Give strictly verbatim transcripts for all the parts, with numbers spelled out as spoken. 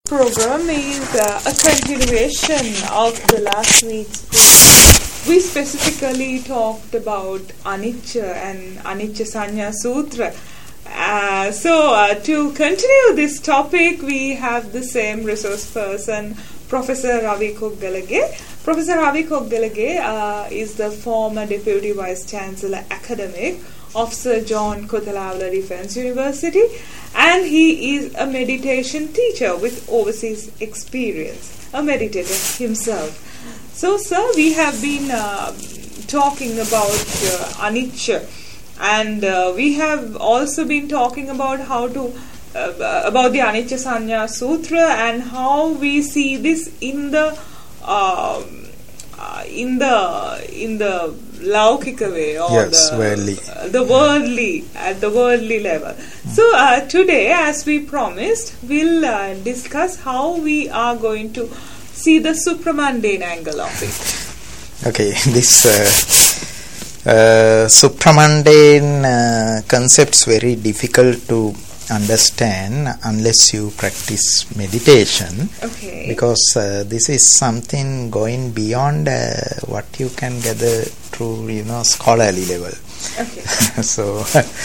program is uh, a continuation of the last week's program. We specifically talked about Anicca and Anicca Sanya Sutra. Uh, so uh, to continue this topic, we have the same resource person, Professor Ravi Koggalage. Professor Ravi Koggalage uh, is the former Deputy Vice Chancellor Academic of Sir John Kothawala Defence University, and he is a meditation teacher with overseas experience, a meditator himself. So, sir, we have been uh, talking about uh, Anicca, and uh, we have also been talking about how to uh, about the Anicca Sanya Sutra and how we see this in the uh, uh, in the in the Laukika way, or yes, the worldly. Uh, the worldly at the worldly level. Mm. So uh, today, as we promised, we'll uh, discuss how we are going to see the supramundane angle of it. Okay, this uh, uh, supramundane uh, concept's very difficult to understand unless you practice meditation. Okay. Because uh, this is something going beyond uh, what you can gather through, you know, scholarly level. Okay. So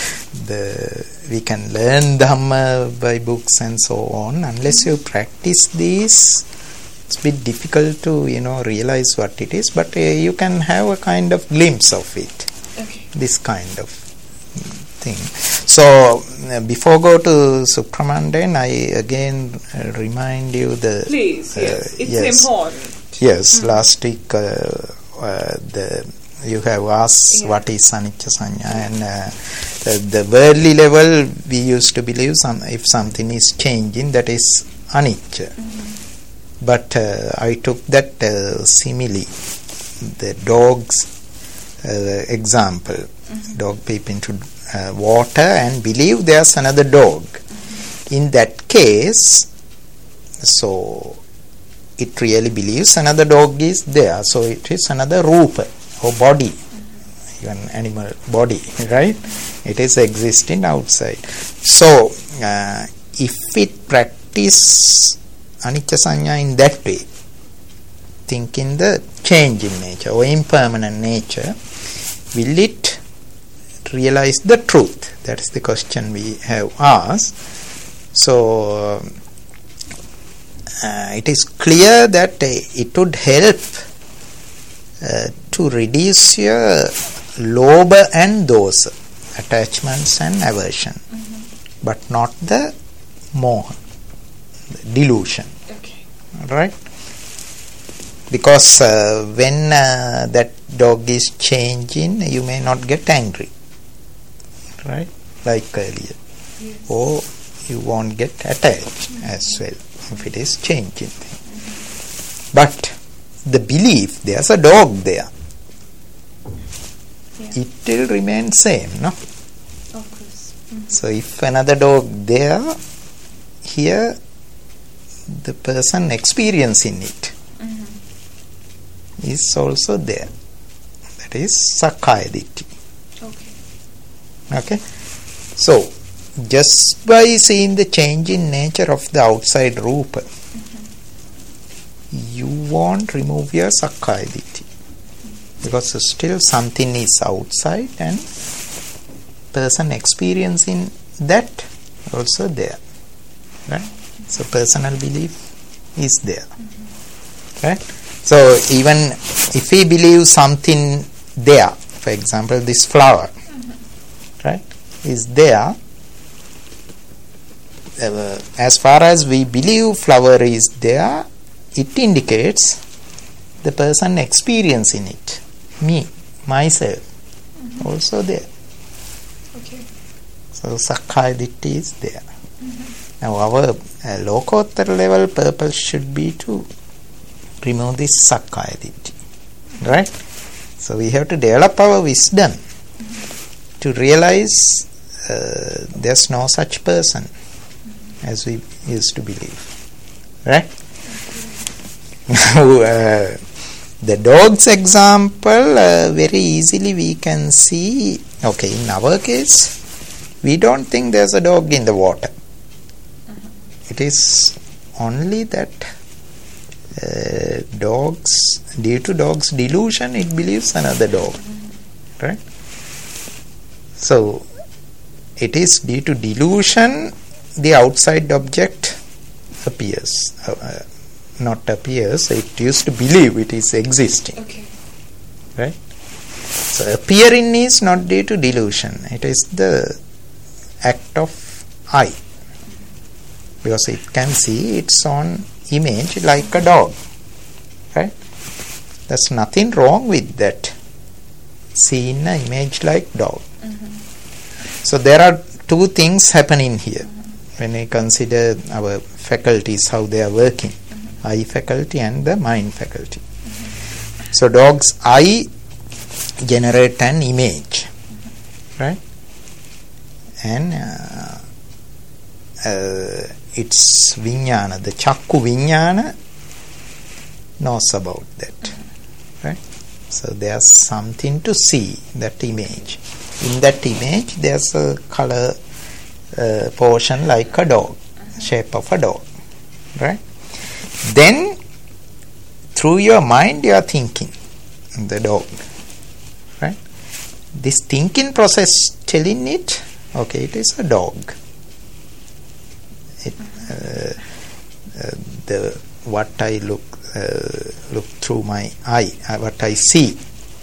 the we can learn Dhamma by books and so on. Unless you practice these, it's a bit difficult to, you know, realize what it is. But uh, you can have a kind of glimpse of it. Okay. This kind of thing. So uh, before go to supramundane, I again uh, remind you the. Please, yes, uh, it's yes, important. Yes, Mm. last week uh, uh, the you have asked Yeah. what is Anicca Sanya, and uh, the, the worldly level we used to believe some if something is changing, that is Anicca. Mm-hmm. But uh, I took that uh, simile, the dog's uh, example. Mm-hmm. Dog peep into uh, water and believe there's another dog. Mm-hmm. In that case, so it really believes another dog is there, so it is another rupa or body, mm-hmm. even animal body, right? It is existing outside. So uh, if it practice Anicca Sanya in that way, thinking the change in nature or impermanent nature, will it realize the truth? That is the question we have asked. So uh, it is clear that uh, it would help uh, to reduce your lobha and dosa, attachments and aversion, mm-hmm. but not the moha, the delusion. Okay. Right? Because uh, when uh, that dog is changing, you may not get angry, right? Like earlier. Yes. Or you won't get attached mm-hmm. as well if it is changing. Mm-hmm. But the belief, there's a dog there, yeah. It will remain same, no? Of course. Mm-hmm. So if another dog there, here the person experiencing it is also there. That is Sakkaya Ditthi. Okay. Okay. So, just by seeing the change in nature of the outside rupa, mm-hmm. you won't remove your Sakkaya Ditthi. Mm-hmm. Because still something is outside and person experiencing that also there. Right? So, personal belief is there. Mm-hmm. Right? So even if we believe something there, for example, this flower, mm-hmm. right, is there, uh, as far as we believe flower is there, it indicates the person experiencing it, me, myself, mm-hmm. also there. Okay. So Sakkaya Ditthi is there. Mm-hmm. Now our uh, Lokottara level purpose should be to remove this Sakkaya Ditthi, right? So we have to develop our wisdom mm-hmm. to realize uh, there's no such person mm-hmm. as we used to believe, right? Now uh, the dog's example, uh, very easily we can see, okay, in our case we don't think there's a dog in the water. Mm-hmm. It is only that uh, dogs, due to dog's delusion, it believes another dog, right? So it is due to delusion the outside object appears, uh, not appears, it used to believe it is existing. Okay. Right? So appearing is not due to delusion, it is the act of eye, because it can see its own image like a dog, right? There's nothing wrong with that, seeing an image like dog. Mm-hmm. So there are two things happening here when we consider our faculties, how they are working, mm-hmm. eye faculty and the mind faculty. Mm-hmm. So dog's eye generate an image, mm-hmm. right? And uh, uh, its vijnana, the chakku vijnana, knows about that, mm-hmm. right? So there's something to see, that image. In that image there's a color uh, portion like a dog, uh-huh. shape of a dog, right? Then through your mind you are thinking the dog, right? This thinking process telling it, okay, it is a dog. It, uh, uh, the what I look uh, look through my eye, uh, what I see,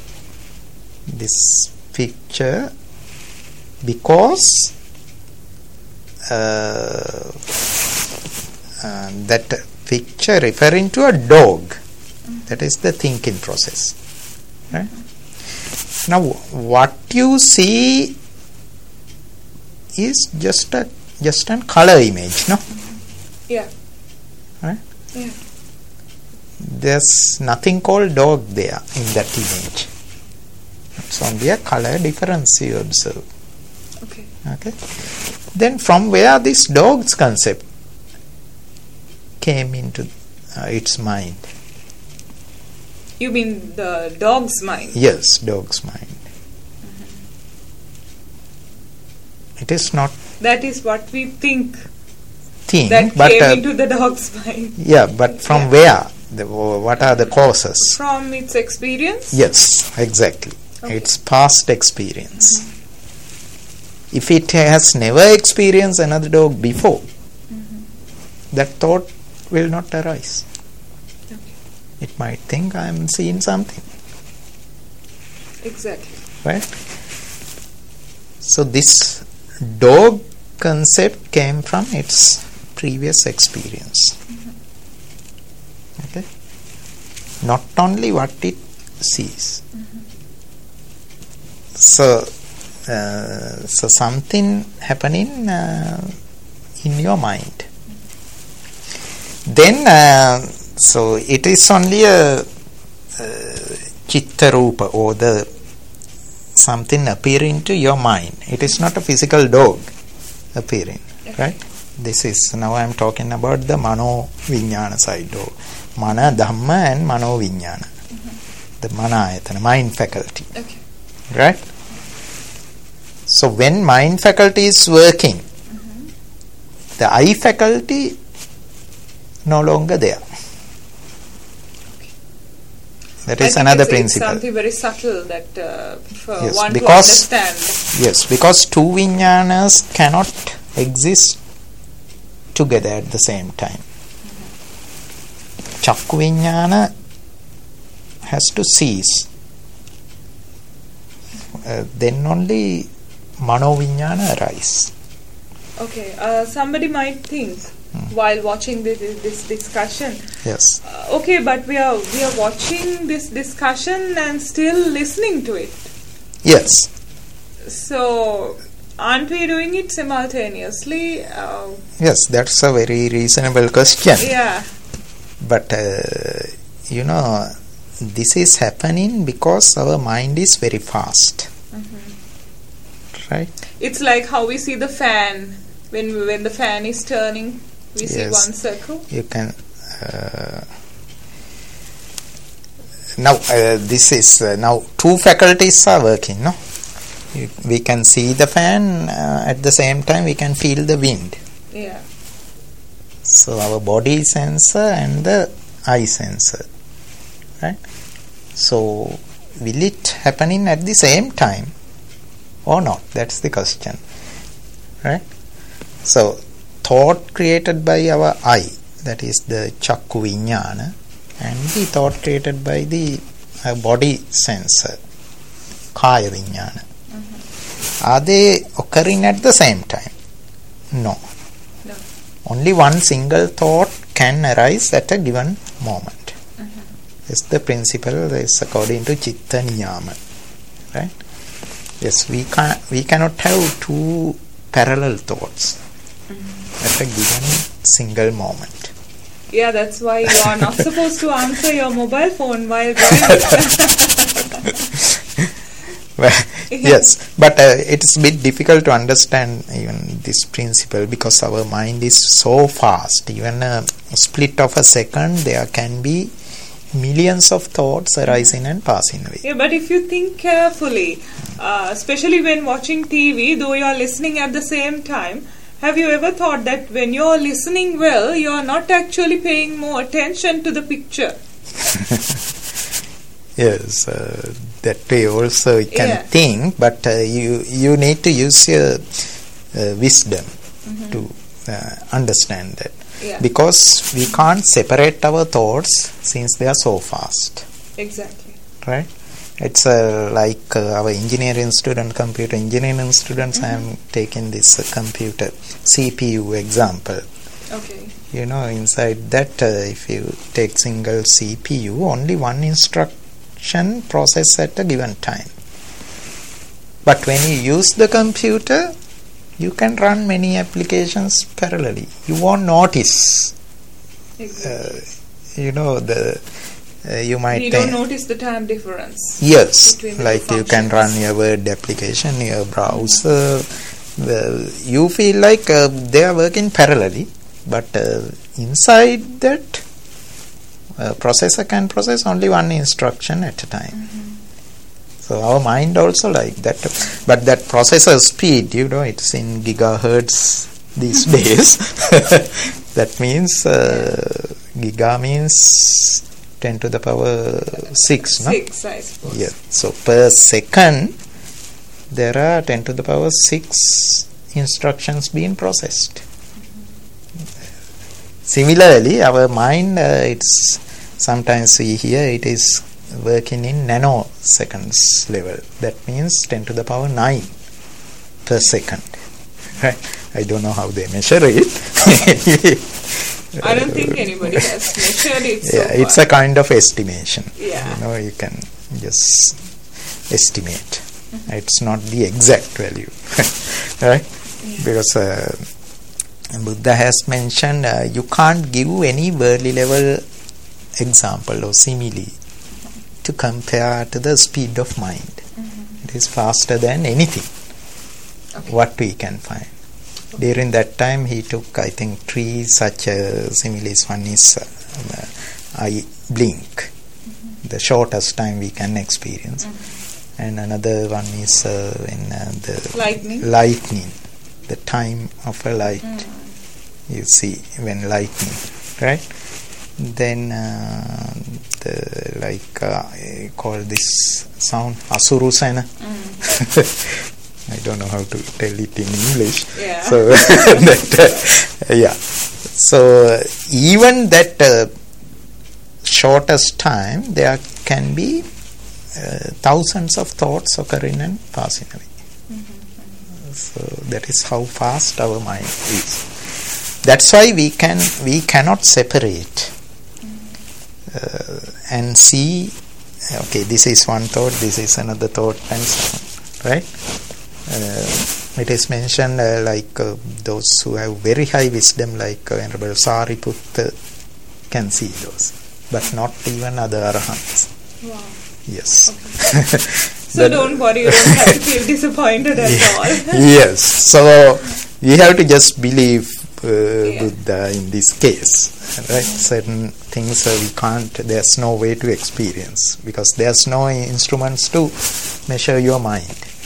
this picture, because uh, uh, that picture referring to a dog, mm-hmm. that is the thinking process, right? Mm-hmm. Now what you see is just a just a color image, no? Yeah. Right? Yeah. There's nothing called dog there in that image. It's only a color difference you observe. Okay. Okay. Then from where this dog's concept came into uh, its mind? You mean the dog's mind? Yes, dog's mind. Mm-hmm. It is not. That is what we think. Think, that but came uh, into the dog's mind. Yeah, but from yeah. where? The, what are the causes? From its experience? Yes, exactly. Okay. Its past experience. Mm-hmm. If it has never experienced another dog before, mm-hmm. that thought will not arise. Okay. It might think I am seeing something. Exactly. Right? So this dog concept came from its previous experience. Mm-hmm. Okay? Not only what it sees. Mm-hmm. So, uh, so something happening uh, in your mind. Mm-hmm. Then, uh, so it is only a uh, chitta rupa, or the something appearing to your mind. It is not a physical dog appearing, okay. Right? This is, now I am talking about the mano vijnana side, or mana dhamma and mano vijnana, mm-hmm. the manayatana, mind faculty, okay. right? So when mind faculty is working, mm-hmm. the eye faculty no longer there. That is another it's, principle. It's something very subtle that uh, for yes, one because, to understand. Yes, because two vijnanas cannot exist together at the same time. Mm-hmm. Chakku vijnana has to cease. Uh, then only mano vijnana arise. Okay, uh, somebody might think hmm. while watching this, this discussion, yes, uh, okay, but we are we are watching this discussion and still listening to it. Yes. So, aren't we doing it simultaneously? Uh, yes, that's a very reasonable question. Yeah. But uh, you know, this is happening because our mind is very fast. Mm-hmm. Right? It's like how we see the fan. When we, when the fan is turning, we yes. see one circle. You can uh, now uh, this is uh, now two faculties are working, no? You, we can see the fan, uh, at the same time we can feel the wind. Yeah. So our body sensor and the eye sensor, right? So will it happening at the same time or not? That's the question, right? So thought created by our eye, that is the chakku viññāna, and the thought created by the uh, body sensor, kaya viññāna. Mm-hmm. Are they occurring at the same time? No. No. Only one single thought can arise at a given moment. Mm-hmm. It's the principle that is according to Chitta Niyama, right? Yes, we can we cannot have two parallel thoughts mm-hmm. at a given single moment. Yeah, that's why you are not supposed to answer your mobile phone while driving. Well, yes, but uh, it's a bit difficult to understand even this principle because our mind is so fast. Even a split of a second, there can be millions of thoughts arising and passing away. Yeah, but if you think carefully, uh, especially when watching T V, though you are listening at the same time, have you ever thought that when you are listening well, you are not actually paying more attention to the picture? Yes, uh, that way also you can yeah. think, but uh, you you need to use your uh, wisdom mm-hmm. to uh, understand that. Yeah. Because we can't separate our thoughts since they are so fast. Exactly. Right? It's uh, like uh, our engineering student, computer engineering students, mm-hmm. I am taking this uh, computer C P U example. Okay. You know, inside that, uh, if you take single C P U, only one instruction process at a given time. But when you use the computer, you can run many applications parallelly. You won't notice. Exactly. Uh, you know, the uh, you might. You don't notice the time difference. Yes, like you can run your Word application, your browser. Mm-hmm. Well, you feel like uh, they are working parallelly, but uh, inside that, uh, processor can process only one instruction at a time. Mm-hmm. So our mind also like that, but that processor speed, you know, it's in gigahertz these days. That means uh, giga means ten to the power six, no? Six, I suppose. Yeah. So per second, there are ten to the power six instructions being processed. Mm-hmm. Similarly, our mind, uh, it's sometimes we hear it is working in nanoseconds level. That means ten to the power nine per second. Right? I don't know how they measure it. I don't think anybody has measured it so Yeah, far. it's a kind of estimation. Yeah. You know, you can just estimate. Mm-hmm. It's not the exact value. Right? Yeah. Because uh, Buddha has mentioned uh, you can't give any worldly level example or simile to compare to the speed of mind. Mm-hmm. It is faster than anything okay. what we can find. Okay. During that time he took, I think, three such uh, similes. One is uh, eye blink, mm-hmm. the shortest time we can experience, mm-hmm. and another one is uh, in uh, the lightning. lightning, the time of a light. Mm-hmm. You see when lightning, right? Then uh, the like uh, I call this sound asurusana. Mm. I don't know how to tell it in English. Yeah. So that, uh, yeah. So uh, even that uh, shortest time, there can be uh, thousands of thoughts occurring and passing away. Mm-hmm. So that is how fast our mind is. That's why we can we cannot separate. Uh, and see, okay, this is one thought, this is another thought, and so on, right? Uh, it is mentioned uh, like uh, those who have very high wisdom, like uh, Venerable Sariputta, can see those, but not even other arahants. Wow. Yes. Okay. So don't worry, you don't have to feel disappointed at yeah. all. Yes. So we have to just believe uh, yeah. Buddha in this case. Right, certain things uh, we can't, there's no way to experience because there's no instruments to measure your mind. Yeah.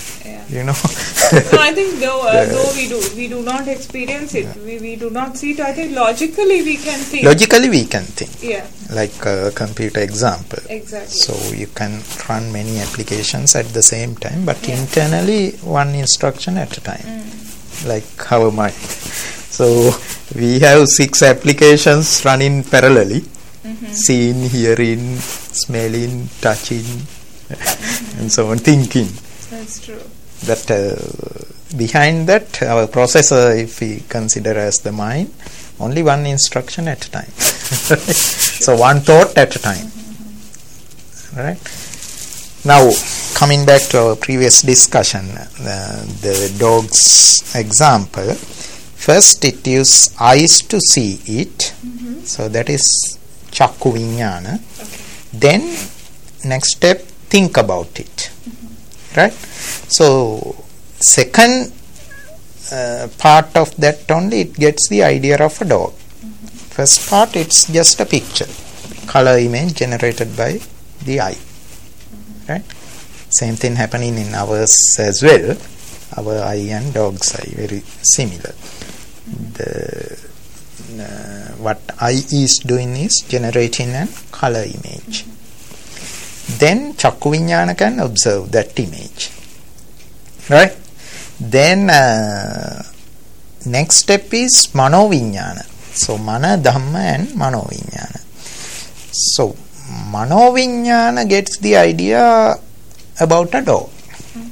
you know. No, I think though, uh, though we do we do not experience it, yeah. we, we do not see it, I think logically we can think. Logically we can think. Yeah. Like a computer example. Exactly. So you can run many applications at the same time, but yeah. internally one instruction at a time. Mm. Like our mind. So we have six applications running parallelly. Mm-hmm. Seeing, hearing, smelling, touching, mm-hmm. and so on, thinking. That's true. That uh, behind that, our processor, if we consider as the mind, only one instruction at a time. So one thought at a time. Mm-hmm. Right? Now, coming back to our previous discussion, uh, the dog's example. First, it uses eyes to see it. Mm-hmm. So that is Chakku Vijnana. Okay. Then next step, think about it. Mm-hmm. Right? So second uh, part of that only, it gets the idea of a dog. Mm-hmm. First part, it's just a picture, color image generated by the eye. Mm-hmm. Right? Same thing happening in ours as well. Our eye and dog's eye, very similar. Mm-hmm. The Uh, what eye is doing is generating a color image. Mm-hmm. Then Chakku Vijnana can observe that image. Right? Then uh, next step is Mano Vijnana. So Mana, Dhamma and Mano Vijnana. So Mano Vijnana gets the idea about a dog. Mm-hmm.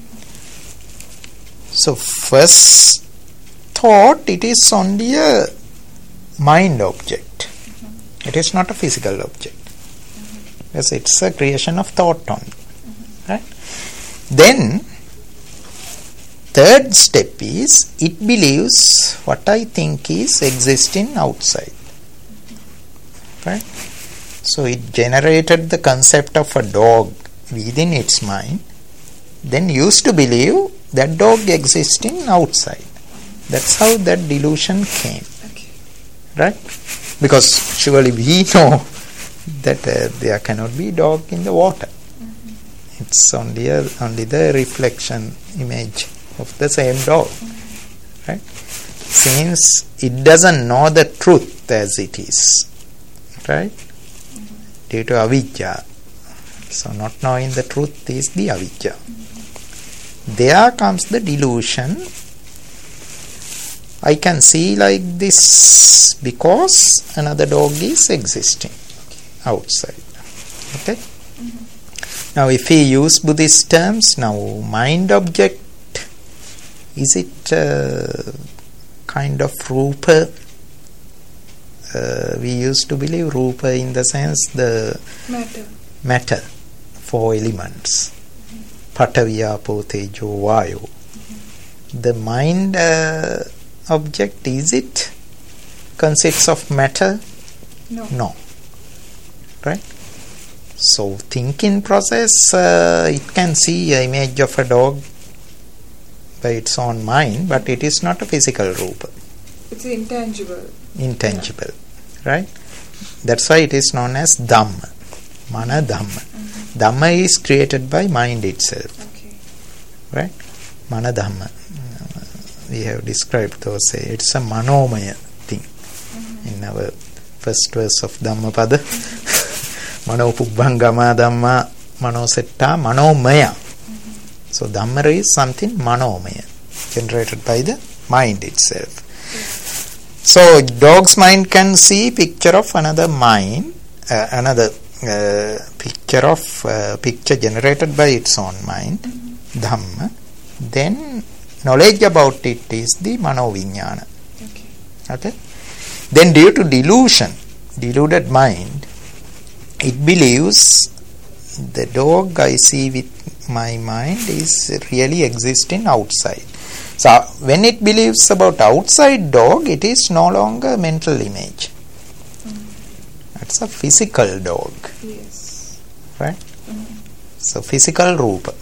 So first thought, it is only a mind object. Mm-hmm. It is not a physical object. Mm-hmm. Yes, it's a creation of thought only. Mm-hmm. Right? Then third step is, it believes what I think is existing outside. Mm-hmm. Right? So it generated the concept of a dog within its mind, then used to believe that dog existing outside. That's how that delusion came. Right? Because surely we know that uh, there cannot be dog in the water. Mm-hmm. It's only a, only the reflection image of the same dog. Mm-hmm. Right? Since it doesn't know the truth as it is, right? Mm-hmm. Due to avidya. So not knowing the truth is the avidya. Mm-hmm. There comes the delusion. I can see like this because another dog is existing outside. Okay? Mm-hmm. Now if we use Buddhist terms, now mind object, is it uh, kind of rupa? Uh, we used to believe rupa in the sense the matter, matter four elements. Mm-hmm. Pataviya, Apo, Tejo, Vayu. Mm-hmm. The mind uh, object, is it consists of matter? No. No. Right? So thinking process, uh, it can see an image of a dog by its own mind, but it is not a physical rupa. It's intangible. Intangible. Yeah. Right? That's why it is known as Dhamma. Mana Dhamma. Mm-hmm. Dhamma is created by mind itself. Okay. Right? Mana Dhamma. We have described those. It's a manomaya thing. Mm-hmm. In our first verse of Dhammapada. Mano Pubbangama Dhamma Manosetta Manomaya. Mm-hmm. So Dhamma is something manomaya, generated by the mind itself. Mm-hmm. So dog's mind can see picture of another mind, uh, another uh, picture of uh, picture generated by its own mind, mm-hmm. Dhamma. Then knowledge about it is the Mano Vijnana. Okay. Okay. Then due to delusion, deluded mind, it believes the dog I see with my mind is really existing outside. So when it believes about outside dog, it is no longer mental image. Mm-hmm. It's a physical dog. Yes. Right? Mm-hmm. So physical rupa.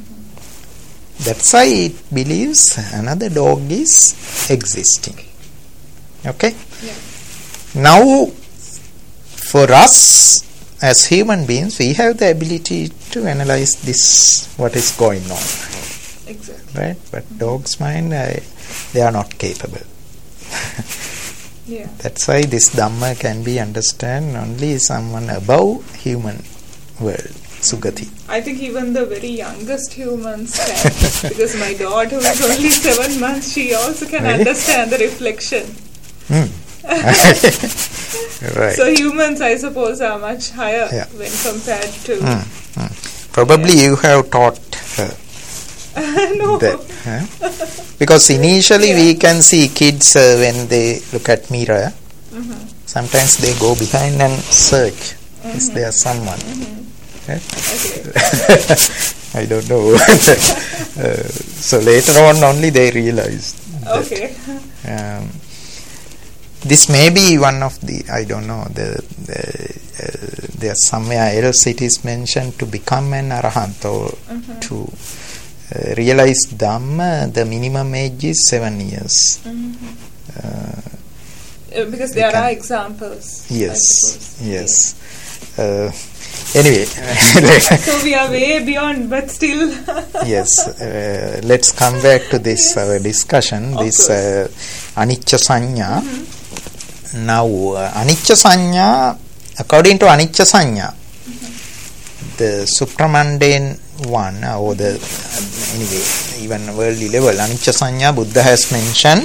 That's why it believes another dog is existing. Okay? Yeah. Now, for us as human beings, we have the ability to analyze this, what is going on. Exactly. Right? But mm-hmm. dog's mind, uh, they are not capable. Yeah. That's why this Dhamma can be understood only someone above human world, Sugati. I think even the very youngest humans can, because my daughter who is only seven months, she also can really? understand the reflection. Mm. Right. So humans, I suppose, are much higher yeah. when compared to... Mm. Mm. Probably yeah. you have taught her. No. That, huh? Because initially yeah. we can see kids uh, when they look at mirror, mm-hmm. sometimes they go behind and search, mm-hmm. is there someone? Mm-hmm. Right? Okay. I don't know. uh, so later on only they realized okay. that. Um, this may be one of the, I don't know, the, the uh, there's somewhere else it is mentioned to become an arahant or mm-hmm. to Uh, realize Dhamma, the minimum age is seven years. Mm-hmm. Uh, because there are examples. Yes, yes. Uh, anyway. So we are way beyond, but still. Yes. Uh, let's come back to this yes. uh, discussion, of this uh, Anicca Sanya. Mm-hmm. Now, uh, Anicca Sanya, according to Anicca Sanya, mm-hmm. the supramundane one uh, or the uh, anyway even worldly level Anicca Sanya, Buddha has mentioned,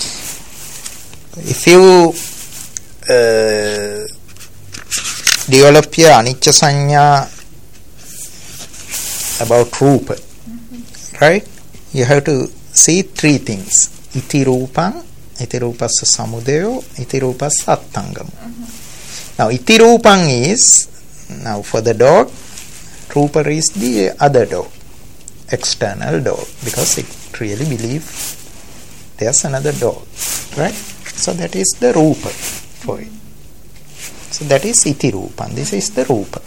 if you uh, develop your Anicca Sanya about Rupa, mm-hmm. right, you have to see three things: iti rupang, iti rupassa samudayo, iti rupassa attangam. Mm-hmm. Now iti rupang is, now for the dog, Rupa is the other dog, external dog, because it really believes there's another dog, right? So that is the Rupa for it. So that is iti Rupa. This is the Rupa.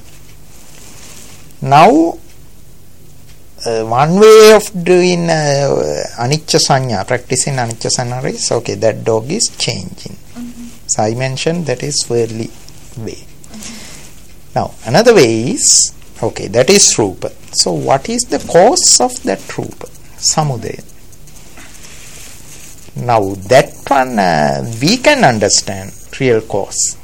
Now, uh, one way of doing uh, Anicca Sanya, practicing Anicca Sanya is, okay, that dog is changing. Mm-hmm. So I mentioned that is worldly way. Mm-hmm. Now, another way is, okay, that is Rupa. So what is the cause of that Rupa? Samudaya. Now that one uh, we can understand real cause.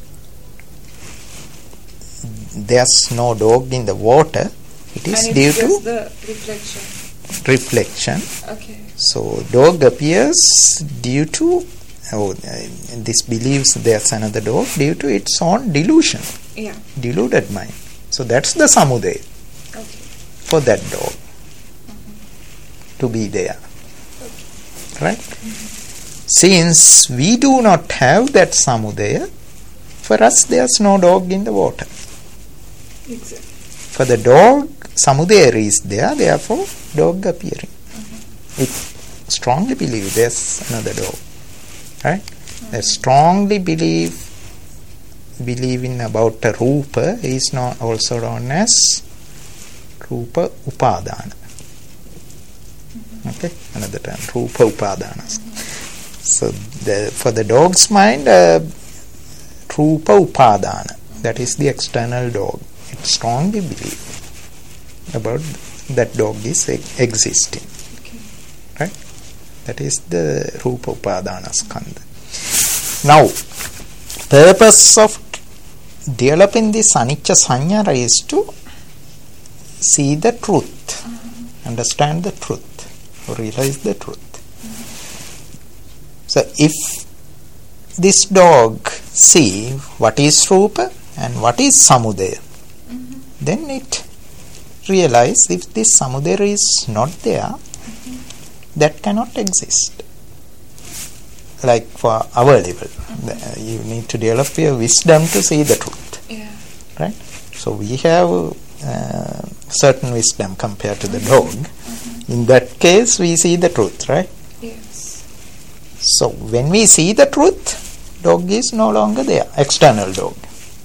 There's no dog in the water. It is and due it's to just the reflection. Reflection. Okay. So dog appears due to, oh, uh, this believes there's another dog due to its own delusion. Yeah. Deluded mind. So that's the samudaya okay. for that dog mm-hmm. to be there. Okay. Right? Mm-hmm. Since we do not have that samudaya, for us there's no dog in the water. Exactly. For the dog, samudaya is there, therefore dog appearing. Mm-hmm. It strongly believe there's another dog. Right? Mm-hmm. They strongly believe believing about a Rupa is not also known as Rupa Upadana. Mm-hmm. Okay, another term, Rupa Upadana. Mm-hmm. So the, for the dog's mind, uh, Rupa Upadana, that is the external dog. It strongly believes about that dog is e- existing. Okay. Right? That is the Rupa Upadana Skandha. Now, purpose of developing this Anicca Sanya is to see the truth, mm-hmm. understand the truth, or realize the truth. Mm-hmm. So if this dog see what is Rupa and what is Samudaya, mm-hmm. then it realize if this Samudaya is not there, mm-hmm. that cannot exist. Like for our level, mm-hmm. you need to develop your wisdom to see the truth. Yeah. Right? So we have uh, certain wisdom compared to the dog. Mm-hmm. In that case, we see the truth, right? Yes. So when we see the truth, dog is no longer there, external dog.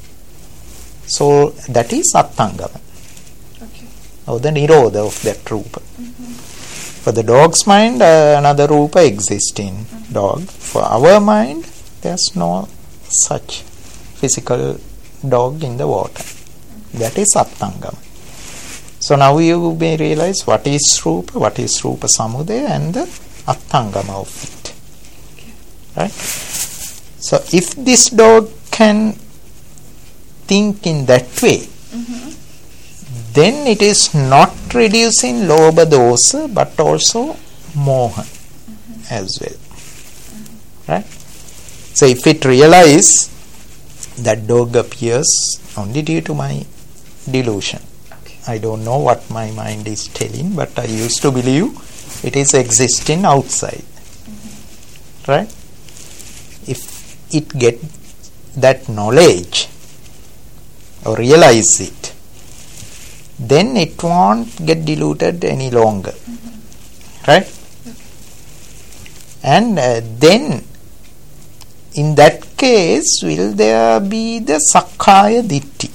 So that is Attangama. Okay. Or the Nirodha of that Rupa. Mm-hmm. For the dog's mind, uh, another Rupa exists in mm-hmm. dog. For our mind, there's no such physical dog in the water. Mm-hmm. That is Attangama. So now you may realize what is Rupa, what is Rupa Samudaya, and the Attangama of it. Okay. Right? So if this dog can think in that way, mm-hmm. then it is not reducing Lobha Dosa but also Moha mm-hmm. as well. Mm-hmm. Right? So if it realize that dog appears only due to my delusion. Okay. I don't know what my mind is telling, but I used to believe it is existing outside. Mm-hmm. Right? If it get that knowledge or realize it, then it won't get deluded any longer. Mm-hmm. Right? Okay. And uh, then in that case, will there be the Sakkaya Ditti?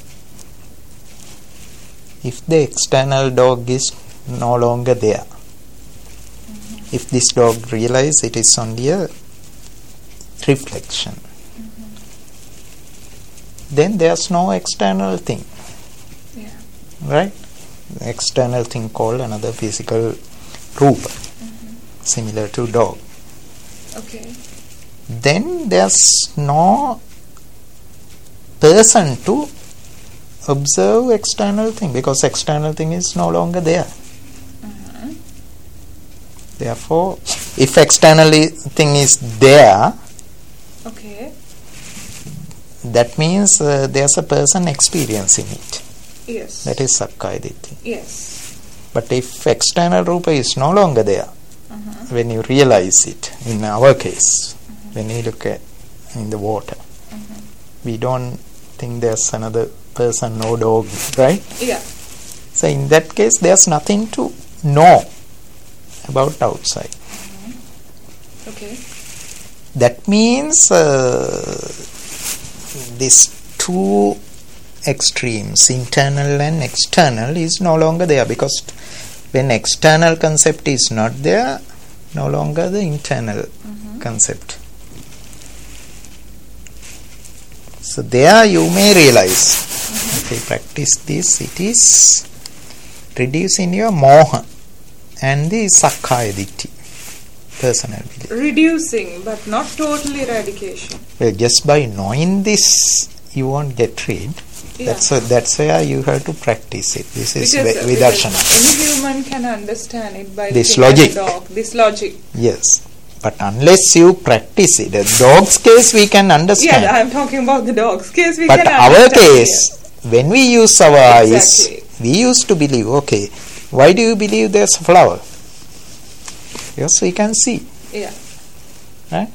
If the external dog is no longer there, mm-hmm. if this dog realizes it is only a reflection, mm-hmm. then there's no external thing. Yeah. Right? The external thing called another physical Rupa, mm-hmm. similar to dog. Okay. Then there's no person to observe external thing, because external thing is no longer there. Mm-hmm. Therefore, if external thing is there, okay, that means uh, there's a person experiencing it. Yes. That is Sakkaya Ditti. Yes. But if external Rupa is no longer there, mm-hmm. when you realize it, in our case, mm-hmm. when you look at in the water, mm-hmm. we don't think there's another person, no dog, right? Yeah. So in that case, there's nothing to know about outside. Mm-hmm. Okay. That means uh, these two extremes, internal and external, is no longer there, because when external concept is not there, no longer the internal mm-hmm. concept. So there you may realize, mm-hmm. if you practice this, it is reducing your moha and the Sakkaya Ditti, personal belief. Reducing, but not total eradication. Well, just by knowing this, you won't get rid. Yeah. That's why, that's where you have to practice it. This is because, Vidarshana. Any human can understand it by this looking logic. at a dog. This logic. Yes. But unless you practice it, a dog's case we can understand. Yeah, I'm talking about the dog's case. We but can our understand. case, here. When we use our exactly. eyes, we used to believe, okay, why do you believe there's a flower? Yes, we can see. Yeah. Right?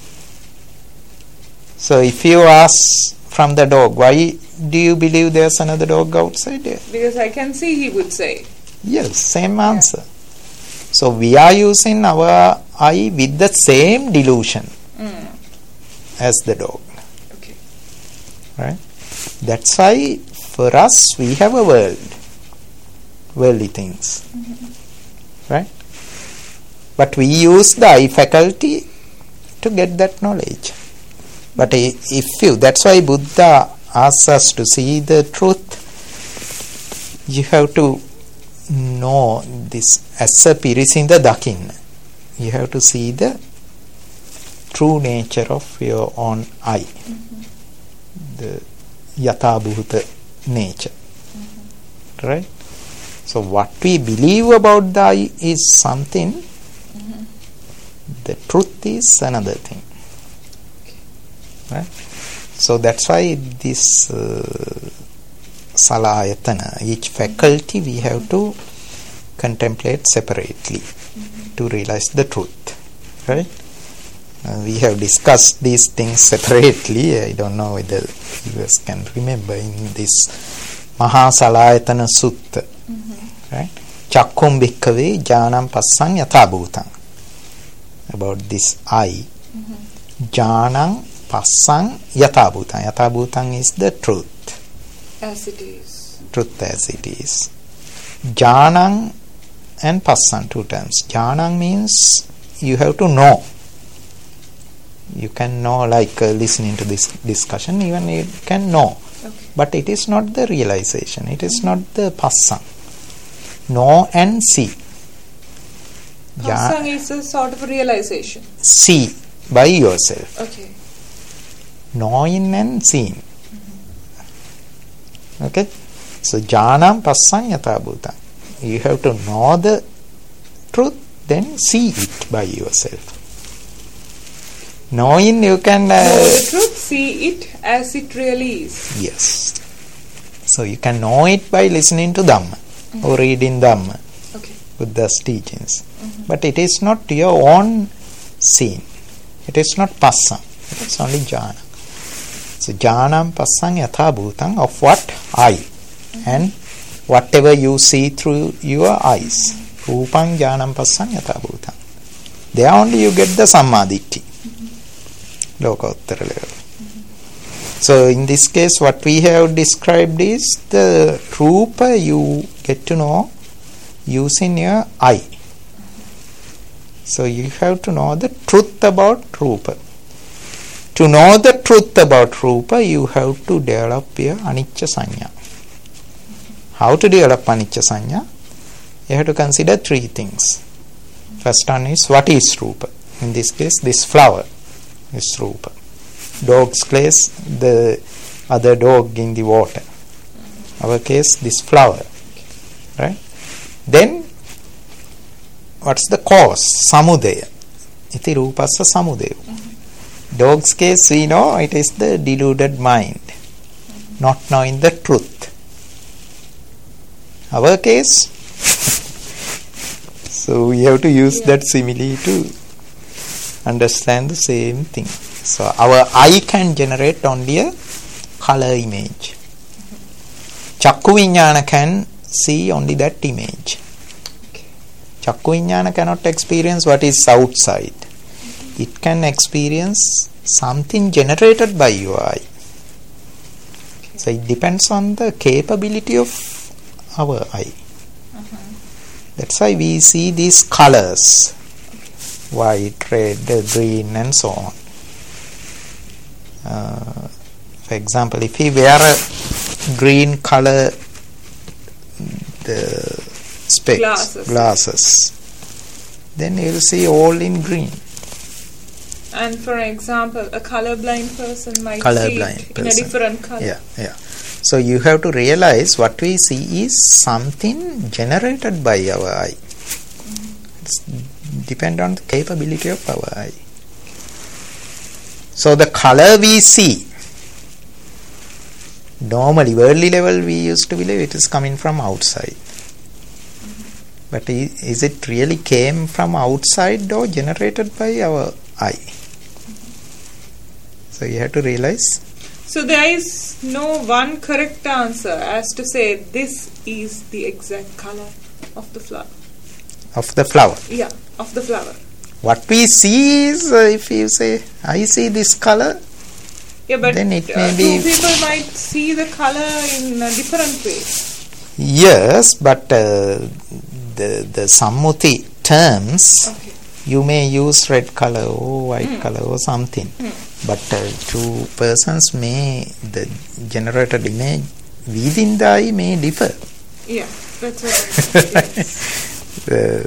So if you ask from the dog, why do you believe there's another dog outside there? Because I can see, he would say. Yes, same answer. Yeah. So we are using our eye with the same delusion mm. as the dog. Okay. Right? That's why for us we have a world, worldly things. Mm-hmm. Right? But we use the eye faculty to get that knowledge. But if you, that's why Buddha asks us to see the truth, you have to know this as a pirisinda dakin. You have to see the true nature of your own eye, mm-hmm. the yatha bhuta nature. Mm-hmm. Right? So what we believe about the eye is something, mm-hmm. the truth is another thing. Right? So that's why this uh, salayatana, each faculty we have to contemplate separately mm-hmm. to realize the truth. Right? Uh, we have discussed these things separately. I don't know whether you can remember in this Maha Salayatana Sutta. Mm-hmm. Right? Chakkum bhikkave jnanam passang yatha bhutang. About this eye. Mm-hmm. Jnanam passang yatha bhutang. Yatha bhutang is the truth. As it is. Truth as it is. Jnanam and passang, two terms. Jnanam means you have to know. You can know, like uh, listening to this discussion, even you can know. Okay. But it is not the realization. It is mm-hmm. not the passang. know and see. Pasang is a sort of realization. See by yourself. Okay. Knowing and seeing. Mm-hmm. Okay. So jnanam passang yatha bhutam. You have to know the truth, then see it by yourself. Knowing, you can uh, know the truth, see it as it really is. Yes. So you can know it by listening to Dhamma, mm-hmm. or reading Dhamma, okay. Buddha's teachings. Mm-hmm. But it is not your own seeing. It is not passang. It is only jhana. So jhanam passang yatha bhutam, of what? I. Mm-hmm. And whatever you see through your eyes. Mm-hmm. Rupam jhanam passang yatha bhutam. There only you get the sammaditthi. Mm-hmm. Lokottara level. Mm-hmm. So in this case what we have described is the rupa you get to know using your eye. So you have to know the truth about rupa. To know the truth about rupa, you have to develop your anicca sanya. How to develop anicca sanya? You have to consider three things. First one is, what is rupa? In this case, this flower is rupa. Dog's case, the other dog in the water. Our case, this flower. Right? Then, what's the cause? Samudaya. Iti rupassa samudaya. Mm-hmm. Dog's case, we know it is the deluded mind, mm-hmm. not knowing the truth. Our case, so we have to use yeah. that simile to understand the same thing. So our eye can generate only a color image. Mm-hmm. Chakku viññāna can see only that image. Chakku viññāna cannot experience what is outside. Mm-hmm. It can experience something generated by your eye. Okay. So it depends on the capability of our eye. Uh-huh. That's why we see these colors. Okay. White, red, green and so on. Uh, for example, if we wear a green color the specs, glasses. glasses, then you will see all in green. And for example, a colorblind person might color see blind it person. in a different color. Yeah, yeah. So you have to realize what we see is something generated by our eye. Mm-hmm. It's depend on the capability of our eye. So the color we see, normally worldly level we used to believe it is coming from outside. Mm-hmm. But is it really came from outside or generated by our eye? Mm-hmm. So you have to realize. So there is no one correct answer as to say this is the exact color of the flower. Of the flower? Yeah, of the flower. What we see is, uh, if you say, I see this color, yeah, but then it uh, may two be... people might see the color in a different way. Yes, but uh, the, the sammuti terms, okay. you may use red color or white mm. color or something. Mm. But uh, two persons may, the generated image within the eye may differ. Yeah, that's what I mean. Yes. uh,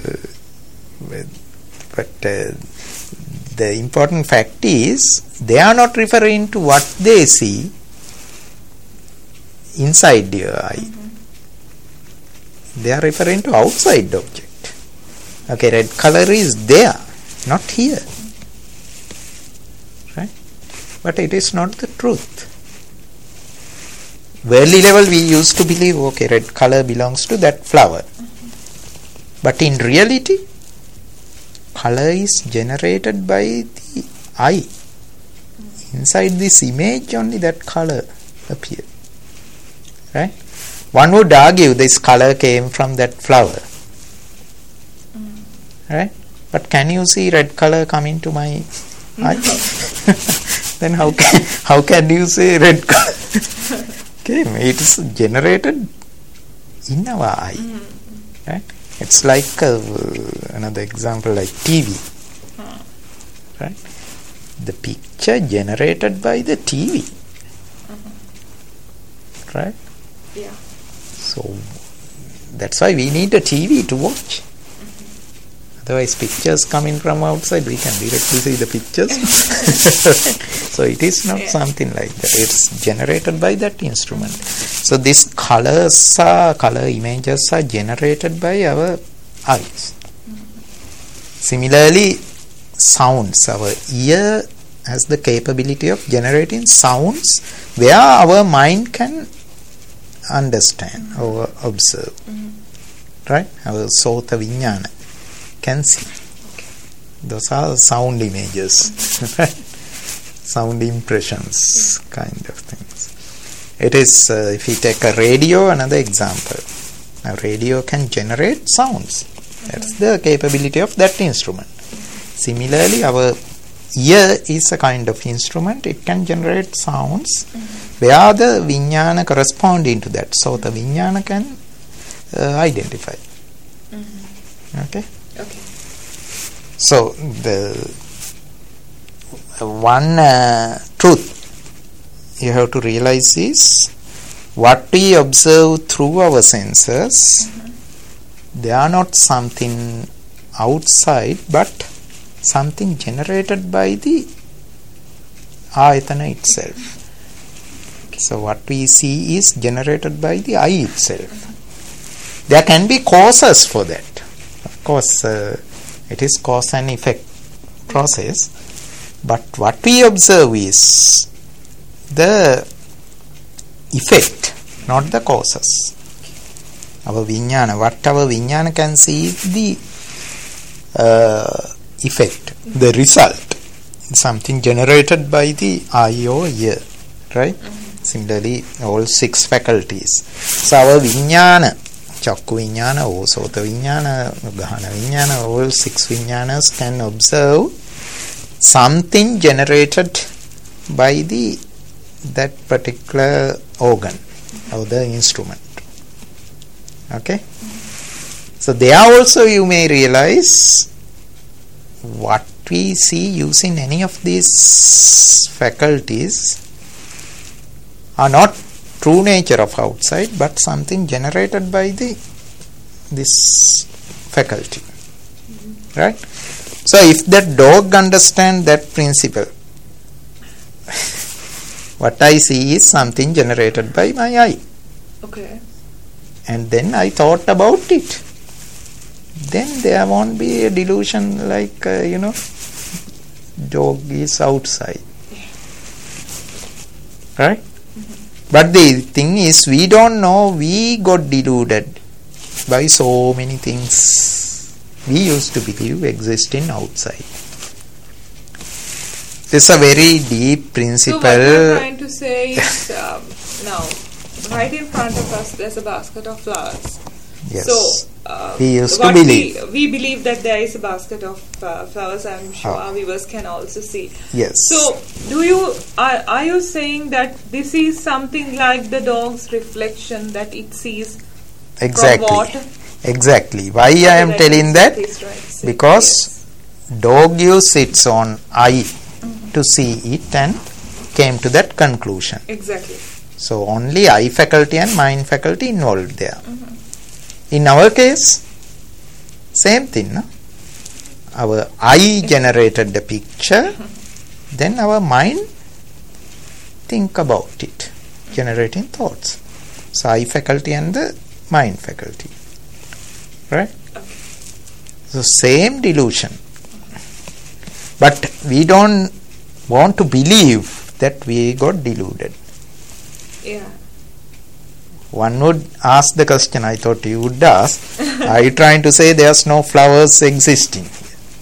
but uh, the important fact is, they are not referring to what they see inside your eye. Mm-hmm. They are referring to outside object. Okay, red color is there, not here. Right? But it is not the truth. Worldly level we used to believe, okay, red color belongs to that flower. Mm-hmm. But in reality, color is generated by the eye. Mm-hmm. Inside this image only that color appears. Right? One would argue this color came from that flower. Mm. Right? But can you see red color coming to my eye? Then how can, how can you say red color? Okay, it is generated in our eye. Mm. Right? It's like uh, another example like T V. Mm. Right? The picture generated by the T V. Mm-hmm. Right? Yeah. So that's why we need a T V to watch. Otherwise, pictures coming from outside, we can directly see the pictures. So it is not yeah. something like that. It's generated by that instrument. So these colors are, color images are generated by our eyes. Mm-hmm. Similarly, sounds. Our ear has the capability of generating sounds where our mind can understand mm-hmm. or observe. Mm-hmm. Right? Our sota viññāna can see. Okay. Those are sound images. Mm-hmm. Sound impressions, yeah. kind of things. It is, uh, if you take a radio, another example. A radio can generate sounds. Mm-hmm. That's the capability of that instrument. Similarly, our ear is a kind of instrument. It can generate sounds mm-hmm. where the viññāna corresponding to that. So the viññāna can uh, identify. Mm-hmm. Okay? Okay. So the uh, one uh, truth you have to realize is what we observe through our senses, mm-hmm. they are not something outside but something generated by the ayatana itself. Okay. So what we see is generated by the eye itself. Mm-hmm. There can be causes for that. Of course, uh, it is cause and effect process. But what we observe is the effect, not the causes. Our viññāna, what our viññāna can see is the uh, effect, the result, something generated by the eye or ear, right? Mm-hmm. Similarly, all six faculties. So our viññāna, chakku viññāna, sota viññāna, gahana viññāna, all six viññānas can observe something generated by the that particular organ or the instrument. Okay? Mm-hmm. So there also you may realize what we see using any of these faculties are not true nature of outside but something generated by the this faculty. Mm-hmm. Right? So if that dog understands that principle, what I see is something generated by my eye. Okay. And then I thought about it. Then there won't be a delusion like, uh, you know, dog is outside. Right? Mm-hmm. But the thing is, we don't know, we got deluded by so many things we used to believe existing outside. This is a very deep principle. So what you're trying to say is, um, now, right in front of us, there's a basket of flowers. Yes. So, uh, we used to believe. We, we believe that there is a basket of uh, flowers. I'm sure oh. our viewers can also see. Yes. So, do you are, are you saying that this is something like the dog's reflection that it sees exactly. from water? Exactly. Why I am telling that? Right. Because yes. dog used its own eye mm-hmm. to see it and came to that conclusion. Exactly. So only eye faculty and mind faculty involved there. Mm-hmm. In our case, same thing. No? Our eye generated the picture, mm-hmm. then our mind think about it, generating thoughts. So eye faculty and the mind faculty. Right? Okay. So same delusion. But we don't want to believe that we got deluded. Yeah. One would ask the question, I thought you would ask, are you trying to say there's no flowers existing here?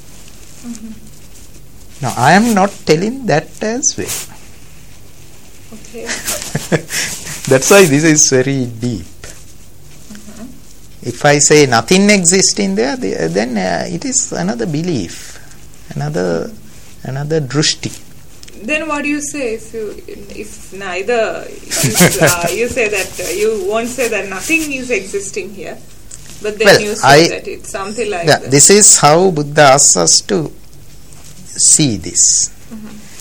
Mm-hmm. No, I am not telling that as well. Okay. That's why this is very deep. If I say nothing exists in there, then uh, it is another belief, another another drushti. Then what do you say if you if neither if, uh, you say that uh, you won't say that nothing is existing here, but then well, you say I, that it's something like yeah, that. This is how Buddha asks us to see this.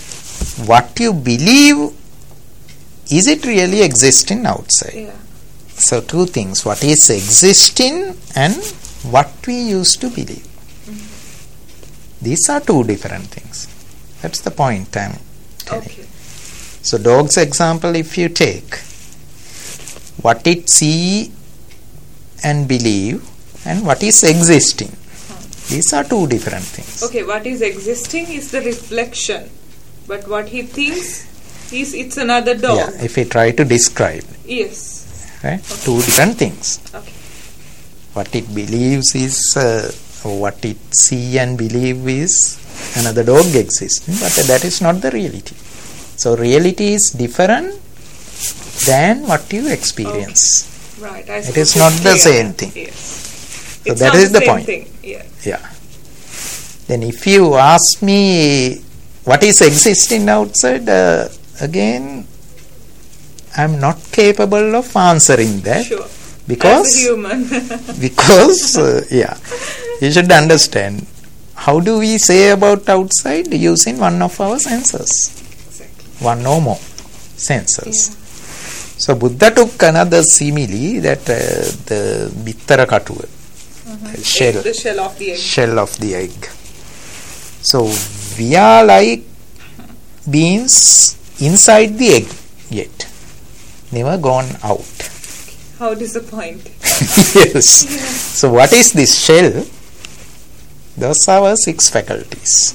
Mm-hmm. What you believe, is it really existing outside? Yeah. So two things, what is existing and what we used to believe. Mm-hmm. These are two different things. That's the point I'm telling. Okay. So dog's example, if you take, what it see and believe and what is existing. Huh. These are two different things. Okay, what is existing is the reflection, but what he thinks is it's another dog. Yeah, if we try to describe. Yes. Right? Okay. Two different things. Okay. What it believes is, uh, what it see and believe is another dog existing, but that is not the reality. So reality is different than what you experience. Okay. Right. I it is not the clear. Same thing. Yes. So it's that not is the, the same point. Thing. Yeah. Yeah. Then if you ask me what is existing outside, uh, again, I am not capable of answering that. Sure. Because, as a human. because, uh, yeah, you should understand, how do we say about outside? Using one of our senses. Exactly. One or more senses. Yeah. So Buddha took another simile, that uh, the bittara katuwa, mm-hmm. shell, egg, the shell of the egg. Shell of the egg. So we are like beings inside the egg yet, never gone out. How disappointing. Yes. Yeah. So what is this shell? Those are our six faculties.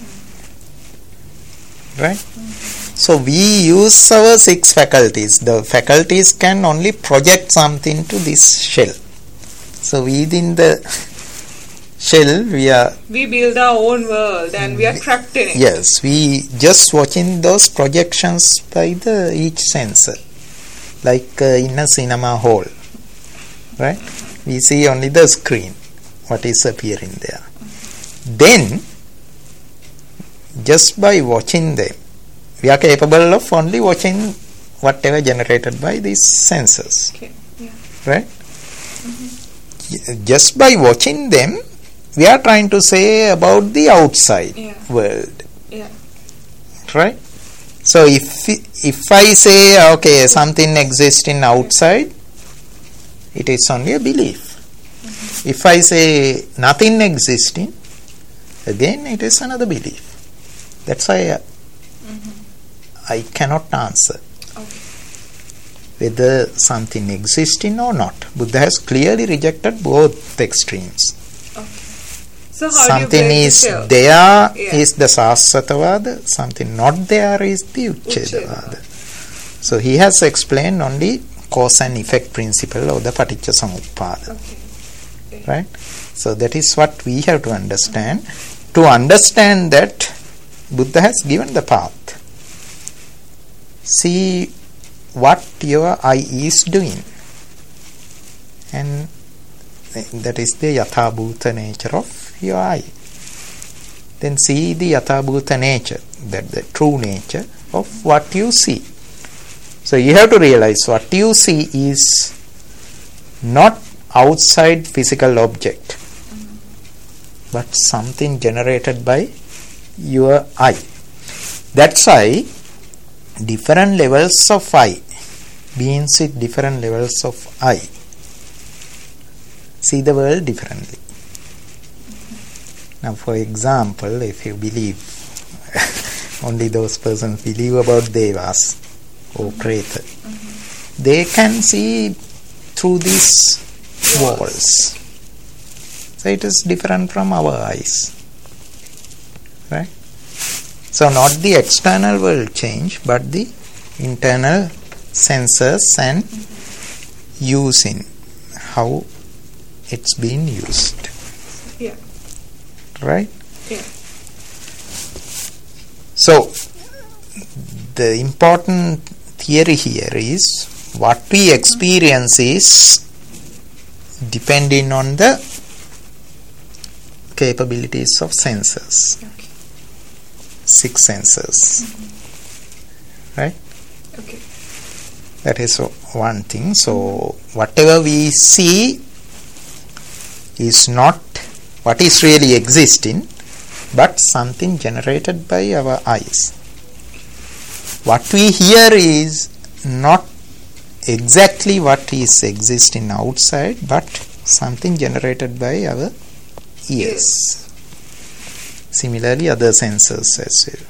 Right? Mm-hmm. So we use our six faculties. The faculties can only project something to this shell. So within the shell we are... We build our own world and we are trapped in it. Yes, we just watching those projections by the each sensor. Like uh, in a cinema hall. Right? We see only the screen, what is appearing there. Then, just by watching them, we are capable of only watching whatever generated by these sensors. Okay. Yeah. Right? Mm-hmm. Just by watching them, we are trying to say about the outside yeah. world. Yeah. Right? So, if if I say, okay, something exists in outside, it is only a belief. Mm-hmm. If I say nothing existing, again it is another belief. That's why I, mm-hmm. I cannot answer okay. whether something existing or not. Buddha has clearly rejected both extremes. Okay. So how something do you is the there yeah. is the Sasvatavada, something not there is the Uchchedavada. So he has explained only cause and effect principle of the Paticca Samuppada. Okay. Okay. Right? So that is what we have to understand. Mm-hmm. To understand that, Buddha has given the path. See what your eye is doing. And that is the Yathabhuta nature of your eye. Then see the Yathabhuta nature, that the true nature of what you see. So you have to realize what you see is not outside physical object, mm-hmm. but something generated by your eye. That's why different levels of eye, beings with different levels of eye, see the world differently. Mm-hmm. Now, for example, if you believe, only those persons believe about Devas or Preta, mm-hmm. they can see through these walls. So it is different from our eyes. Right? So not the external world change, but the internal senses and mm-hmm. using, how it's being used. Yeah. Right? Yeah. So the important theory here is what we experience is depending on the capabilities of senses. Okay. Six senses. Mm-hmm. Right? Okay. That is one thing. So whatever we see is not what is really existing, but something generated by our eyes. What we hear is not exactly what is existing outside, but something generated by our ears. Yes. Similarly, other senses as well.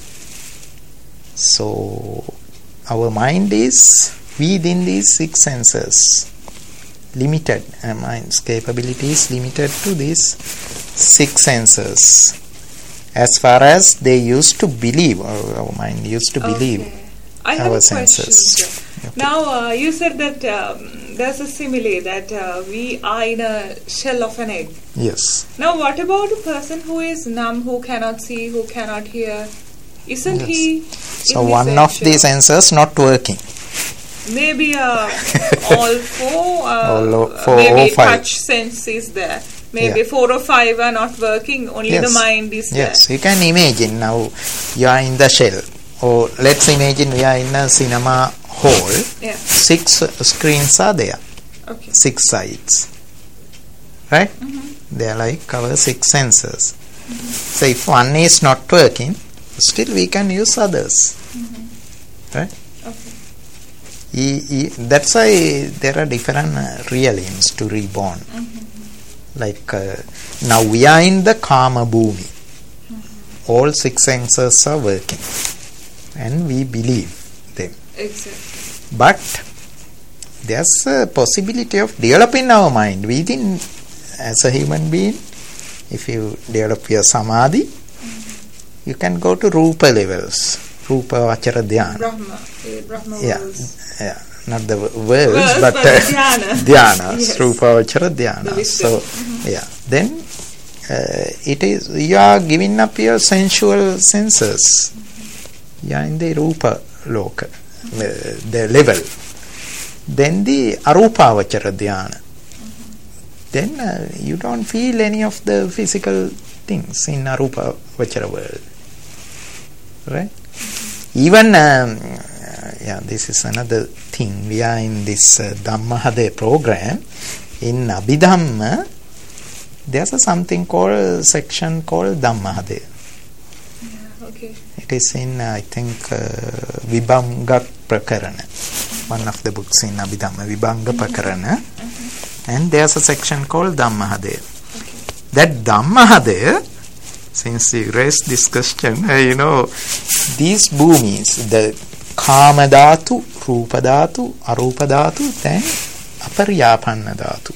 So, our mind is within these six senses. Limited. Our mind's capability is limited to these six senses. As far as they used to believe, or our mind used to believe okay. I our have a senses. Okay. Now, uh, you said that um, there's a simile that uh, we are in a shell of an egg. Yes. Now, what about a person who is numb, who cannot see, who cannot hear? Isn't yes. he? So, one of the senses not working. Maybe uh, all four, uh, all four maybe or five. touch sense is there. Maybe yeah. four or five are not working, only yes. the mind is yes. there. Yes, you can imagine now you are in the shell. Or let's imagine we are in a cinema hall. Yeah. Six uh, screens are there. Okay. Six sides. Right? Mm-hmm. They are like our six senses. Mm-hmm. So if one is not working, still we can use others. Mm-hmm. Right? Okay. E, e, that's why there are different uh, realms to reborn. Mm-hmm. Like uh, now we are in the Kama Bhumi. Mm-hmm. All six senses are working. And we believe them. Exactly. But there's a possibility of developing our mind within, as a human being. If you develop your samadhi, mm-hmm. you can go to rupa levels. Rupa vachara dhyana. Brahma. Yeah, Brahma yeah, worlds. yeah. Not the words, words but, but uh, dhyana. Dhyana. Yes. Rupa vachara dhyana. So, mm-hmm. yeah. Then uh, it is, you are giving up your sensual senses. Mm-hmm. You are in the rupa loka, uh, the level. Then the arupa vachara dhyana. Mm-hmm. Then uh, you don't feel any of the physical things in arupa vachara world. Right? Mm-hmm. Even um, uh, yeah, this is another thing. We are in this uh, Dhammahade program. In Abhidhamma, there's a something called section called Dhammahade. Yeah, okay. It is in uh, I think uh, Vibhanga Prakarana, one of the books in Abhidhamma, Vibhanga mm-hmm. Prakarana, mm-hmm. and there's a section called Dhammahade. Okay. That Dhammahade, since you raised this question, uh, you know, these bhumis, the Kama Dhatu, Rupa Dhatu, Arupa Dhatu, then Aparyapanna Dhatu.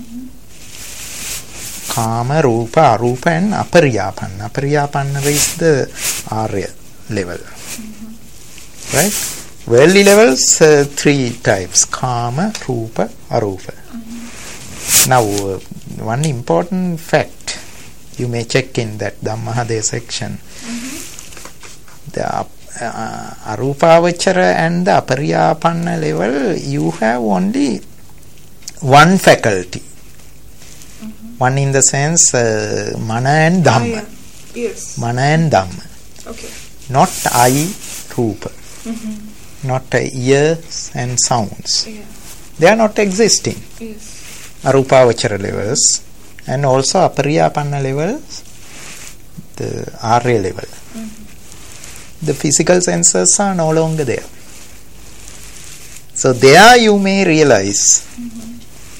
Mm-hmm. Kama, Rupa, Arupa and Aparyapanna. Aparyapanna is the Arya level. Mm-hmm. Right? Worldly levels, uh, three types. Kama, Rupa, Arupa. Mm-hmm. Now, uh, one important fact, you may check in that Dhammahade section. Mm-hmm. The uh, Arupavachara and the Aparyapanna level, you have only one faculty. Mm-hmm. One in the sense uh, Mana and Dhamma. Ah, yeah. Yes. Mana and Dhamma. Okay. Not eye, Rupa. Mm-hmm. Not uh, ears and sounds. Yeah. They are not existing. Yes. Arupavachara levels. And also Aparyapanna levels, the Arya level. Mm-hmm. The physical senses are no longer there. So there you may realize mm-hmm.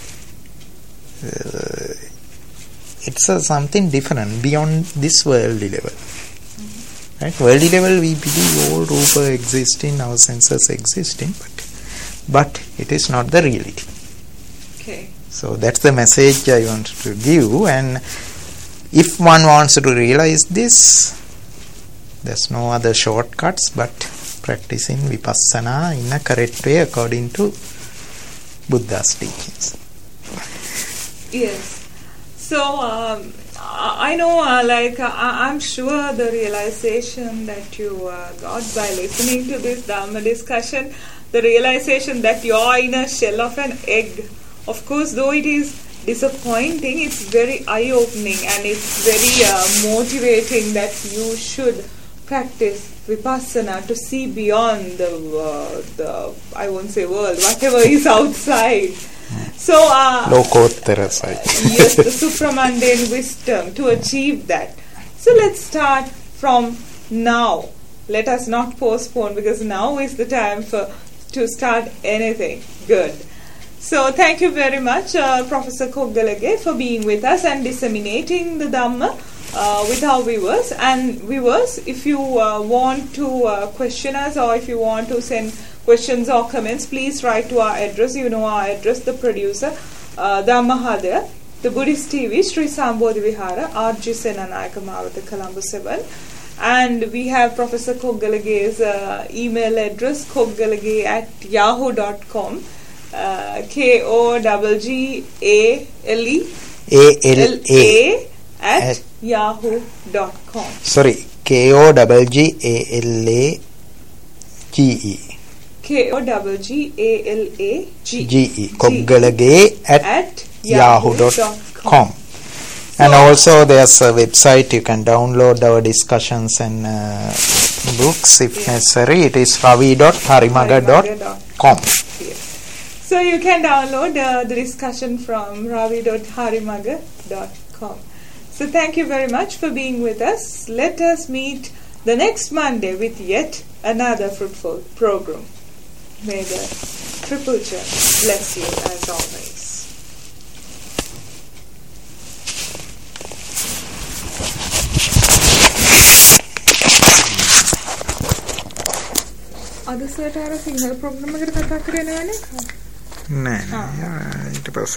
uh, it's uh, something different beyond this worldly level. Mm-hmm. Right? Worldly level we believe all Rupa existing, our senses existing, but, but it is not the reality. Okay. So that's the message I wanted to give, and if one wants to realize this, there's no other shortcuts but practicing vipassana in a correct way according to Buddha's teachings. Yes. So um, I know, uh, like uh, I'm sure the realization that you uh, got by listening to this Dhamma discussion, the realization that you're in a shell of an egg. Of course, though it is disappointing, it's very eye-opening and it's very uh, motivating that you should practice vipassana to see beyond the, uh, the I won't say world, whatever is outside. So, uh, Lokottara side. yes, the supramundane wisdom to achieve that. So let's start from now. Let us not postpone, because now is the time for to start anything good. So thank you very much, uh, Professor Koggalage, for being with us and disseminating the Dhamma uh, with our viewers. And viewers, if you uh, want to uh, question us, or if you want to send questions or comments, please write to our address. You know our address, the producer, uh, Dhammahadaya, the Buddhist T V, Sri Sambodhi Vihara, R G Senanayaka Mawatha, Colombo seven. And we have Professor Koggalage's uh, email address, koggalage at yahoo dot com. Uh, K O G G A L E A L A at yahoo dot com. Sorry, K O G G A L A G E. K O G G A L A G E. Koggalage at, at yahoo dot com. So, and also there's a website you can download our discussions and uh, books if yeah. necessary. It is ravi dot harimaga dot com. So you can download uh, the discussion from ravi dot harimaga dot com. So thank you very much for being with us. Let us meet the next Monday with yet another fruitful program. May the Triple Gem bless you as always. Other side are a single program. නෑ නෑ ඊට පස්සේ